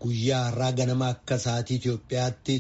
guyyaa har'aa ganama akka sa'aatii Itoophiyaatti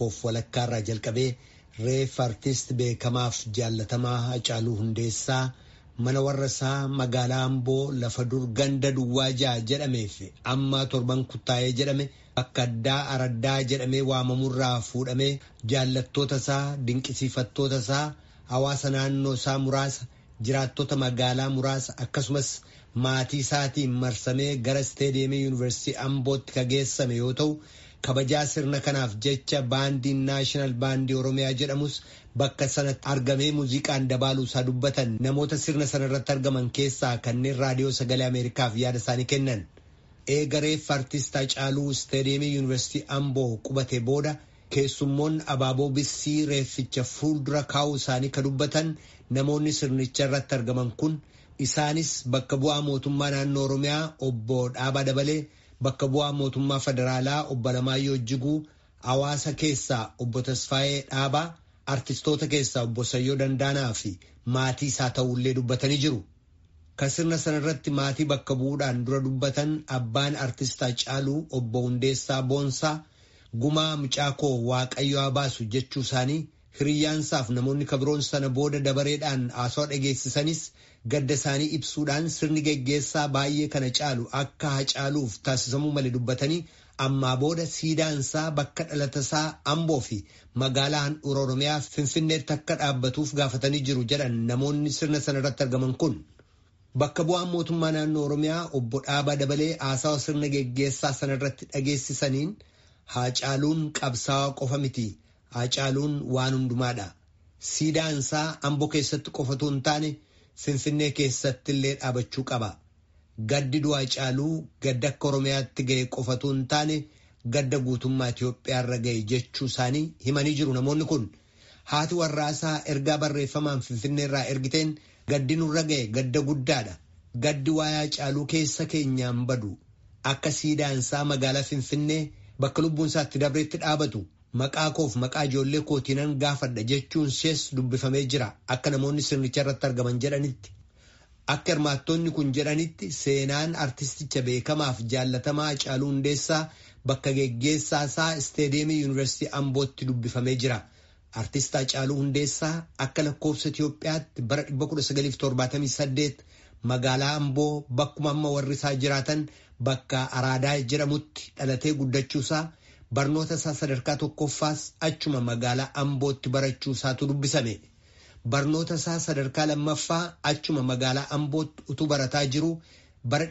1:00 jalqabee reef artist beekamaaf jaallatamaa Hacaaluu Hundeessaa mana warra isaa magaalaa Amboo lafa dur ganda Duwwaa 6 jedhameef amma torban kuttaa'ee jedhame bakka addaa Araddaa jedhamee waamamurraa fuudhamee jaallattoota isaa dinqisiifattoota isaa hawaasa naannoo isaa muraasa jiraattota magaalaa muraasa akkasumas maatii isaatiin marsamee gara isteediyeemii yuunivarsiitii Ambootti kageessame yoo ta'u kabajaa sirna kanaaf jecha baandiin naashinaal baandii Oromiyaa jedhamus bakka sanatti argamee muuziqaan dabaaluu isaa dubbatan namoota sirna sana irratti argaman keessaa kanneen raadiyoo sagalee Ameerikaaf yaada isaanii kennan. Eega reef artist Hacaaluu isteediyeemii yuunivarsiitii Amboo qubate booda keessummoonni abaaboo bissii reefficha fuuldura kaa'uu isaanii ka dubbatan namoonni sirnicha irratti argaman kun isaanis bakka bu'aa mootummaa naannoo Oromiyaa obbo Dhaabaa Dabalee, bakka bu'aa mootummaa federaalaa obbo Alamaayyoo Jiguu, hawaasa keessaa obbo Tasfaayee Dhaabaa, artistoota keessaa obbo Sayyoo Dandaanaa fi maatii isaa ta'ullee dubbatanii jiru. Kan sirna sanarratti maatii bakka bu'uudhaan dura dubbatan abbaan artist Hacaaluu obbo Hundeessaa Boonsaa gumaa mucaa koo Waaqayyo haa baasu jechuu isaanii hiriyyaansaaf namoonni kabiroon sana booda dabareedhaan haasawaa dhageessisanis gadda isaanii ibsuudhaan sirni geggeessaa baay'ee kana caalu akka Hacaaluuf taasisamuu malee dubbatanii ammaa booda siidaansaa bakka dhalatasaa Amboo fi magaalaa handhuura Oromiyaa Finfinneetti akka dhaabbatuuf gaafatanii jiru jedhan namoonni sirna sanarratti argaman kun. Bakka bu'aan mootummaa naannoo Oromiyaa obbo Dhaabaa Dabalee haasawaa sirna geggeessaa sanarratti dhageessisaniin Hacaaluun qabsaa'aa qofa miti. Hacaaluun waan hundumaadha. Siidaansaa Amboo keessatti qofatu hin taane Finfinnee keessatti illee dhaabachuu qaba. Gaddi du'a Hacaaluu gadda akka Oromiyaatti ga'e qofatu hin taane gadda guutummaa Itoophiyaarra ga'e jechuu isaanii himanii jiru namoonni kun. Haati warraasaa ergaa barreeffamaan Finfinneerraa ergiteen gaddi nurra ga'e gadda guddaadha. Gaddi waa'ee Hacaaluu keessa keenyaan badu. Akka siidaansaa magaalaa Finfinnee bakka lubbuun isaatti dabreetti dhaabatu maqaa koof maqaa ijoollee kootiinan gaafadha jechuun ishees dubbifamee jira akka namoonni sirnicha irratti argaman jedhanitti. Akka hirmaattonni kun jedhanitti seenaan artisticha beekamaaf jaallatamaa Hacaaluu Hundeessaa bakka geggeessaa isaa isteediyeemii yuunivarsiitii Ambootti dubbifamee jira. Artist Hacaaluu Hundeessaa akka lakkoofsa Itoophiyaatti bara 1978 magaalaa Amboo bakkuma amma warri isaa jiraatan bakka Araadaa jedhamutti dhalatee guddachuusaa barnoota isaa sadarkaa tokkoffaas achuma magaalaa Ambootti barachuusaatu dubbisame. Barnoota isaa sadarkaa lammaffaa achuma magaalaa Ambootti utuu barataa jiru bara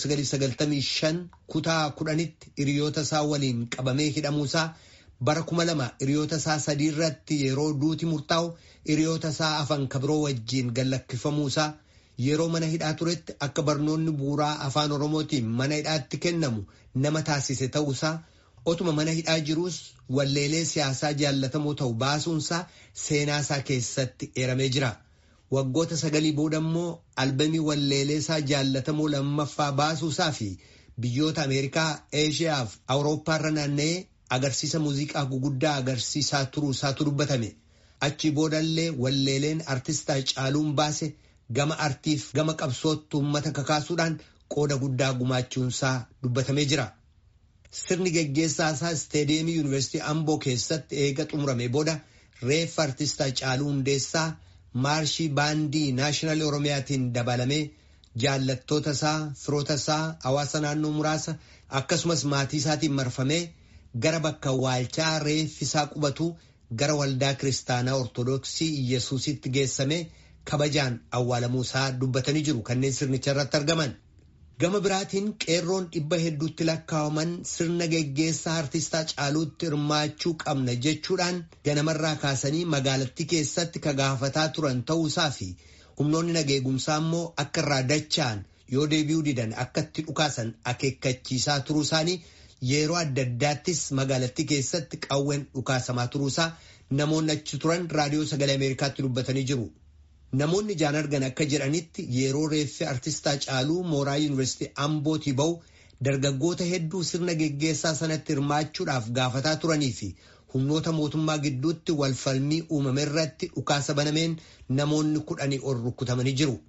1995 kutaa 10tti hiriyoota isaa waliin qabamee hidhamuusaa bara 2000 hiriyoota isaa 3 irratti yeroo duuti murtaa'u hiriyoota isaa afan kabiroo wajjiin gallakkifamuusaa yeroo mana hidhaa turetti akka barnoonni bu'uuraa afaan Oromootiin mana hidhaatti kennamu nama taasise ta'uusaa otuma mana hidhaa jiruus walleelee siyaasaa jaallatamoo ta'u baasuunsaa seenaasaa keessatti eeramee jira. Waggoota 9 booda immoo albamii walleelee isaa jaallatamoo lammaffaa baasuusaa fi biyyoota Ameerikaa, Eeshiyaa fi Awurooppaarra naanna'ee agarsiisa muuziqaa guguddaa agarsiisaa turuusaatu dubbatame. Achi boodallee walleeleen artist Hacaaluun baase gama artiif gama qabsootti uummata kakaasuudhaan qooda guddaa gumaachuunsaa dubbatamee jira. Sirni geggeessaa isaa isteediyeemii yuunivarsiitii Amboo keessatti eega xumurame booda reef artist Hacaaluu Hundeessaa maarshii baandii naashinaal Oromiyaatiin dabalamee jaallattoota isaa, firoota isaa, hawaasa naannoo muraasa akkasumas maatii isaatiin marfamee gara bakka waalchaa reef isaa qubatu gara waldaa kiristaanaa Ortodoksii Iyesuusitti geessamee kabajaan awwaalamuusaa dubbatanii jiru kanneen sirnicha irratti argaman. Gama biraatiin qeerroon 100 lakkaa'aman sirna geggeessaa artist Hacaaluutti hirmaachuu qabna jechuudhaan ganamarraa kaasanii magaalattii keessatti kagaafataa turan ta'uusaa fi humnoonni nageegumsaa immoo akka irraa dacha'an yoo deebi'uu didan akka itti dhukaasan akeekkachiisaa turuu isaanii yeroo adda addaattis magaalattii keessatti qawween dhukaasamaa turuusaa namoonni achi turan raadiyoo sagalee Ameerikaatti dubbatanii jiru. Namoonni ijaan argan akka jedhanitti yeroo reeffi artist Hacaaluu mooraa yuunivarsiitii Ambootii ba'u dargaggoota hedduu sirna geggeessaa sanatti hirmaachuudhaaf gaafataa turanii fi humnoota mootummaa gidduutti walfalmii uumame irratti dhukaasa banameen namoonni 10 ol rukutamanii jiru.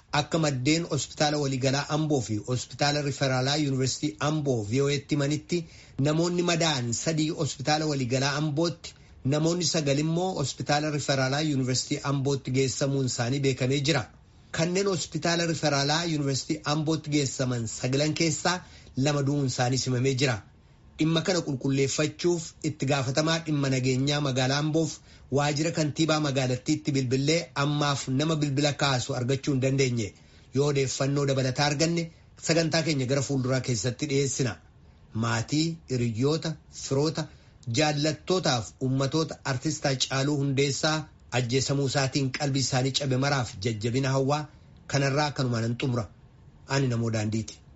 Akka maddeen hospitaala waliigalaa Amboo fi hospitaala riferaalaa Yuunivarsiitii Amboo VOA'tti himanitti namoonni madaa'an 3 hospitaala waliigalaa Ambootti, namoonni 9 immoo hospitaala riferaalaa Yuunivarsiitii Ambootti geessamuun isaanii beekamee jira. Kanneen hospitaala riferaalaa Yuunivarsiitii Ambootti geessaman 9 keessaa 2 du'uun isaanii himamee jira. Dhimma kana qulqulleeffachuuf itti gaafatamaa dhimma nageenyaa magaalaa Amboof waajjira kantiibaa magaalattiitti bilbilee ammaaf nama bilbila kaasu argachuu hin dandeenye. Yoo odeeffannoo dabalataa arganne sagantaa keenya gara fuulduraa keessatti dhiyeessina. Maatii, hiriyoota, firoota, jaallattootaaf ummatoota artist Haacaaluu Hundeessaa ajjeesamuu isaatiin qalbii isaanii cabe maraaf jajjabina hawwaa kanarraa kanumaan xumura. Ani Namoo Daandiiti.